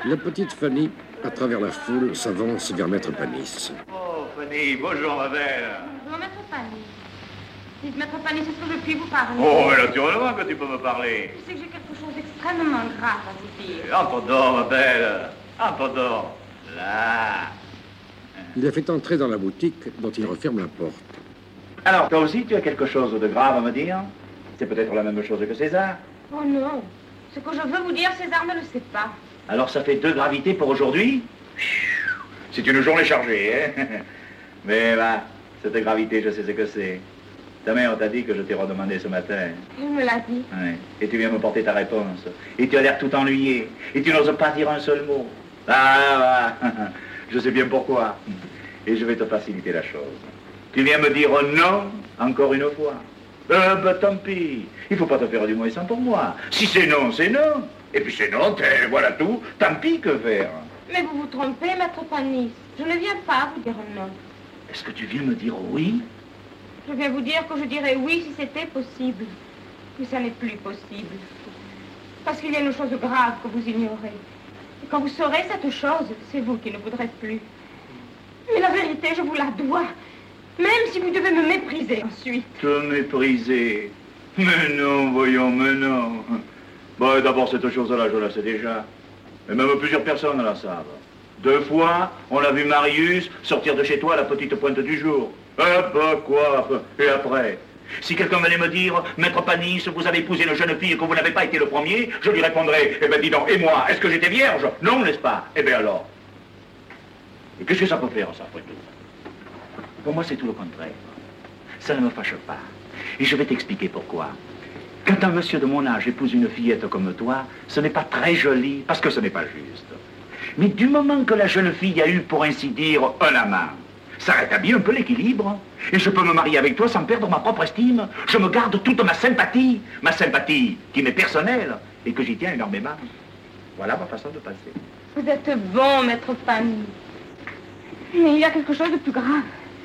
La petite Fanny, à travers la foule, s'avance vers Maître Panis. Oh, Fanny, bonjour, ma belle. Bonjour, Maître Panis. Dites, Maître Panis, est-ce que je puis vous parler? Oh, mais naturellement que tu peux me parler. Je sais que j'ai quelque chose d'extrêmement grave à vous dire. Entre dedans, ma belle. Entre dedans. Là. Il la fait entrer dans la boutique, dont il referme la porte. Alors, toi aussi, tu as quelque chose de grave à me dire? C'est peut-être la même chose que César. Oh non. Ce que je veux vous dire, César ne le sait pas. Alors, ça fait 2 gravités pour aujourd'hui? C'est une journée chargée, hein? Mais bah, cette gravité, je sais ce que c'est. Ta mère t'a dit que je t'ai redemandé ce matin. Elle me l'a dit. Ouais. Et tu viens me porter ta réponse. Et tu as l'air tout ennuyé. Et tu n'oses pas dire un seul mot. Ah, je sais bien pourquoi. Et je vais te faciliter la chose. Tu viens me dire non, encore une fois. Bah tant pis. Il faut pas te faire du moins sans pour moi. Si c'est non, c'est non. Et puis c'est non, voilà tout. Tant pis, que faire? Mais vous vous trompez, Maître Panis. Je ne viens pas vous dire non. Est-ce que tu viens me dire oui? Je viens vous dire que je dirais oui si c'était possible. Mais ça n'est plus possible. Parce qu'il y a une chose grave que vous ignorez. Et quand vous saurez cette chose, c'est vous qui ne voudrez plus. Mais la vérité, je vous la dois. Même si vous devez me mépriser ensuite. Te mépriser? Mais non, voyons, mais non. Bon, d'abord, cette chose-là, je la sais déjà. Et même plusieurs personnes la savent. 2 fois, on a vu Marius sortir de chez toi à la petite pointe du jour. Ah bah quoi? Et après? Si quelqu'un venait me dire, Maître Panis, vous avez épousé une jeune fille et que vous n'avez pas été le premier, je lui répondrais, eh ben dis donc, et moi, est-ce que j'étais vierge? Non, n'est-ce pas? Eh bien alors? Et qu'est-ce que ça peut faire, ça, après tout? Pour moi, c'est tout le contraire. Ça ne me fâche pas. Et je vais t'expliquer pourquoi. Quand un monsieur de mon âge épouse une fillette comme toi, ce n'est pas très joli, parce que ce n'est pas juste. Mais du moment que la jeune fille a eu, pour ainsi dire, un amant, ça rétablit un peu l'équilibre. Et je peux me marier avec toi sans perdre ma propre estime. Je me garde toute ma sympathie qui m'est personnelle et que j'y tiens énormément. Voilà ma façon de penser. Vous êtes bon, Maître Panis. Mais il y a quelque chose de plus grave.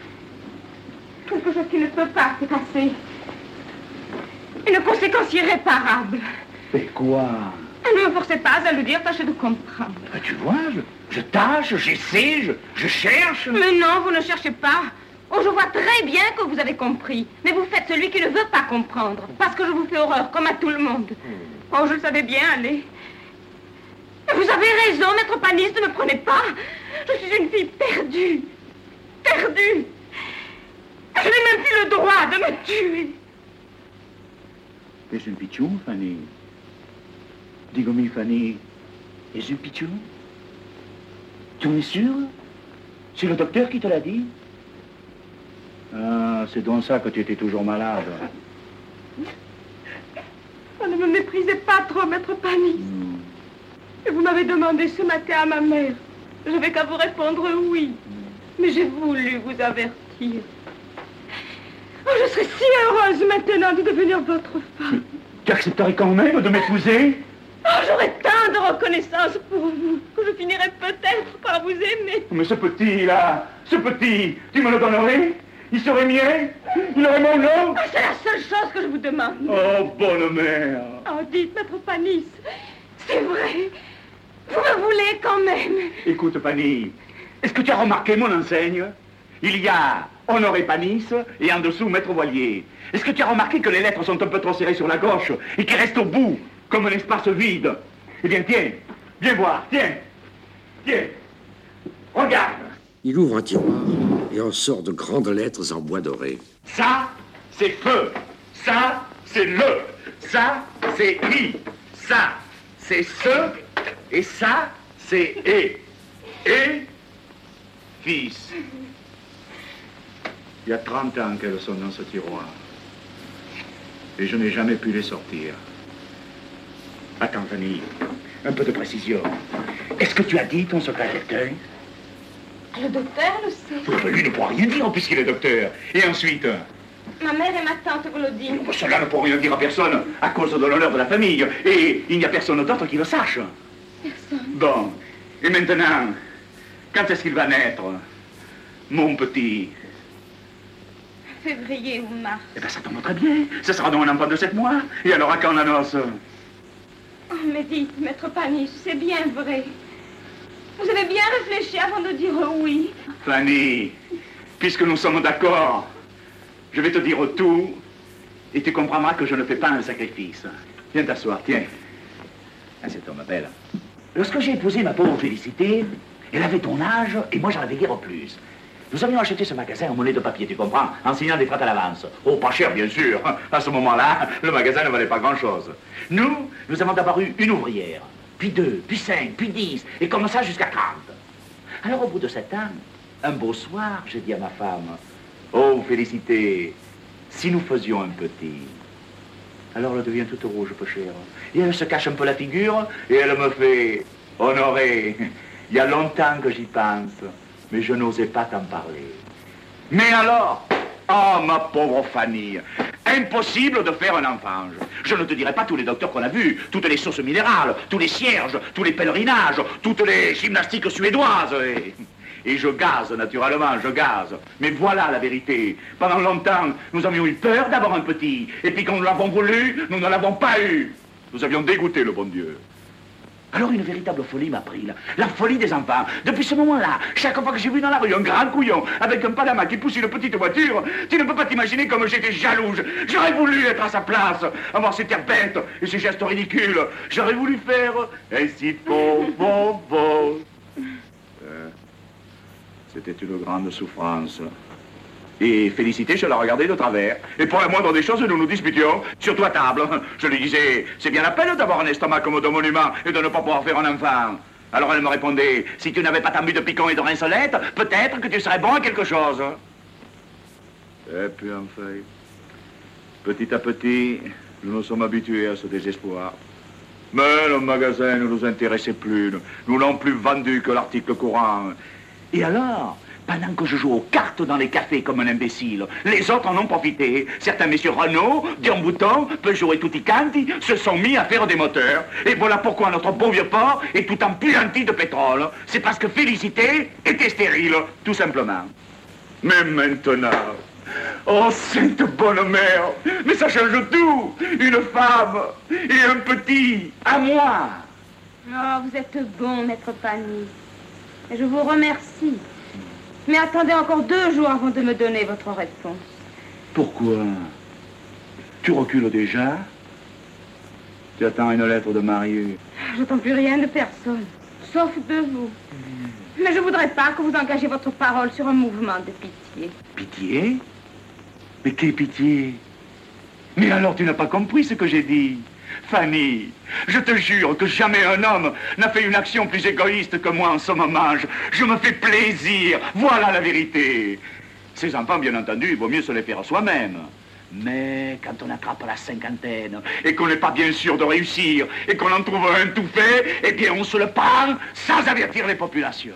Quelque chose qui ne peut pas s'effacer. Une conséquence irréparable. Mais quoi? Ne me forcez pas à le dire, tâchez de comprendre. Ben, tu vois, je tâche, j'essaie, je cherche. Mais non, vous ne cherchez pas. Oh, je vois très bien que vous avez compris. Mais vous faites celui qui ne veut pas comprendre. Parce que je vous fais horreur, comme à tout le monde. Oh, je le savais bien, allez. Mais vous avez raison, Maître Panis, ne me prenez pas. Je suis une fille perdue. Perdue. Je n'ai même plus le droit de me tuer. Es un pichou, Fanny? Dis-moi, Fanny, es un pichou? Tu en es sûr? C'est le docteur qui te l'a dit? Ah, c'est donc ça que tu étais toujours malade. Oh, ne me méprisez pas trop, Maître Panis. Et vous m'avez demandé ce matin à ma mère. Je n'avais qu'à vous répondre oui. Mais j'ai voulu vous avertir. Oh, je serais si heureuse maintenant de devenir votre femme. Tu accepterais quand même de m'épouser? Oh, j'aurais tant de reconnaissance pour vous que je finirais peut-être par vous aimer. Mais ce petit-là, tu me le donnerais? Il serait mien? Il aurait mon nom? Oh, c'est la seule chose que je vous demande. Oh, bonne mère. Oh, dites, Maître Panis, c'est vrai. Vous me voulez quand même. Écoute, Fanny, est-ce que tu as remarqué mon enseigne? Il y a Honoré Panis et en dessous Maître Voilier. Est-ce que tu as remarqué que les lettres sont un peu trop serrées sur la gauche et qu'il reste au bout comme un espace vide? Eh bien, tiens, viens voir, tiens, regarde. Il ouvre un tiroir et en sort de grandes lettres en bois doré. Ça, c'est feu. Ça, c'est le. Ça, c'est i. Ça, c'est ce. Et ça, c'est et. Et, fils. Il y a 30 ans qu'elles sont dans ce tiroir. Et je n'ai jamais pu les sortir. Attends, Fanny, un peu de précision. Est-ce que tu as dit ton secret docteur? Le docteur le sait. Oui, lui ne pourra rien dire puisqu'il est docteur. Et ensuite? Ma mère et ma tante Claudine. Cela ne pourra rien dire à personne à cause de l'honneur de la famille. Et il n'y a personne d'autre qui le sache. Personne. Bon. Et maintenant, quand est-ce qu'il va naître, mon petit? Février ou mars. Eh bien, ça tombe très bien. Ce sera donc un enfant de 7 mois. Et alors, à quand la noce? Oh, mais dites, Maître Panis, c'est bien vrai. Vous avez bien réfléchi avant de dire oui. Fanny, puisque nous sommes d'accord, je vais te dire tout et tu comprendras que je ne fais pas un sacrifice. Viens t'asseoir, tiens. Ah, cet homme belle. Lorsque j'ai épousé ma pauvre Félicité, elle avait ton âge et moi j'en avais guère plus. Nous avions acheté ce magasin en monnaie de papier, tu comprends, en signant des frais à l'avance. Oh, pas cher, bien sûr. À ce moment-là, le magasin ne valait pas grand-chose. Nous avons d'abord eu une ouvrière, puis 2, puis 5, puis 10, et comme ça jusqu'à 30. Alors, au bout de 7 ans, un beau soir, j'ai dit à ma femme, « Oh, Félicité, si nous faisions un petit... » Alors, elle devient toute rouge, peu chère. Et elle se cache un peu la figure, et elle me fait, « Honoré, il y a longtemps que j'y pense. » Mais je n'osais pas t'en parler. Mais alors, oh, ma pauvre Fanny, impossible de faire un enfant. Je ne te dirai pas tous les docteurs qu'on a vus, toutes les sources minérales, tous les cierges, tous les pèlerinages, toutes les gymnastiques suédoises. Et je gaze, naturellement, je gaze. Mais voilà la vérité. Pendant longtemps, nous avions eu peur d'avoir un petit. Et puis quand nous l'avons voulu, nous ne l'avons pas eu. Nous avions dégoûté le bon Dieu. Alors une véritable folie m'a pris, la folie des enfants. Depuis ce moment-là, chaque fois que j'ai vu dans la rue un grand couillon avec un panama qui pousse une petite voiture, tu ne peux pas t'imaginer comme j'étais jalouse. J'aurais voulu être à sa place, avoir ces airs bêtes et ces gestes ridicules. J'aurais voulu faire ainsi faux. C'était une grande souffrance. Et Félicité, je la regardais de travers. Et pour la moindre des choses, nous nous disputions, surtout à table. Je lui disais, c'est bien la peine d'avoir un estomac comme de monument et de ne pas pouvoir faire un enfant. Alors elle me répondait, si tu n'avais pas tant bu de picon et de rincelette, peut-être que tu serais bon à quelque chose. Et puis enfin, petit à petit, nous nous sommes habitués à ce désespoir. Mais le magasin ne nous intéressait plus. Nous n'avons plus vendu que l'article courant. Et alors, pendant que je joue aux cartes dans les cafés comme un imbécile, les autres en ont profité. Certains messieurs Renault, Dion Bouton, Peugeot et Tutti Quanti se sont mis à faire des moteurs. Et voilà pourquoi notre beau vieux port est tout empuanti de pétrole. C'est parce que Félicité était stérile, tout simplement. Mais maintenant, oh, sainte bonne mère, mais ça change tout. Une femme et un petit, à moi. Oh, vous êtes bon, maître Fanny. Et je vous remercie. Mais attendez encore 2 jours avant de me donner votre réponse. Pourquoi? Tu recules déjà? Tu attends une lettre de Marius. J'attends plus rien de personne, sauf de vous. Mais je voudrais pas que vous engagiez votre parole sur un mouvement de pitié. Pitié? Mais quelle pitié? Mais alors tu n'as pas compris ce que j'ai dit? Fanny, je te jure que jamais un homme n'a fait une action plus égoïste que moi en ce moment. Je me fais plaisir, voilà la vérité. Ces enfants, bien entendu, il vaut mieux se les faire soi-même. Mais quand on attrape la cinquantaine et qu'on n'est pas bien sûr de réussir et qu'on en trouve un tout fait, eh bien on se le prend sans avertir les populations.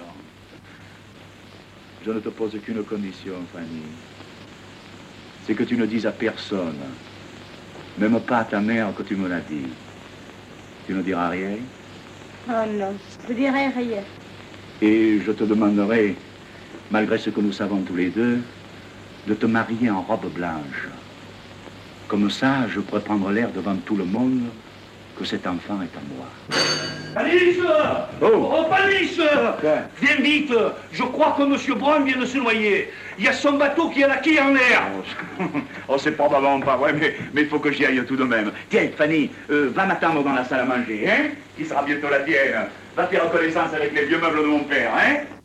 Je ne te pose qu'une condition, Fanny. C'est que tu ne dises à personne, même pas à ta mère que tu me l'as dit. Tu ne diras rien? Oh non, je dirai rien. Et je te demanderai, malgré ce que nous savons tous les deux, de te marier en robe blanche. Comme ça, je pourrais prendre l'air devant tout le monde que cet enfant est à moi. Alice! Oh, Alice! Viens vite! Je crois que M. Brown vient de se noyer. Il y a son bateau qui est la quille en l'air. Oh, c'est probablement pas vrai, mais il faut que j'y aille tout de même. Tiens, Fanny, va m'attendre dans la salle à manger, hein? Qui sera bientôt la tienne. Va faire connaissance avec les vieux meubles de mon père, hein?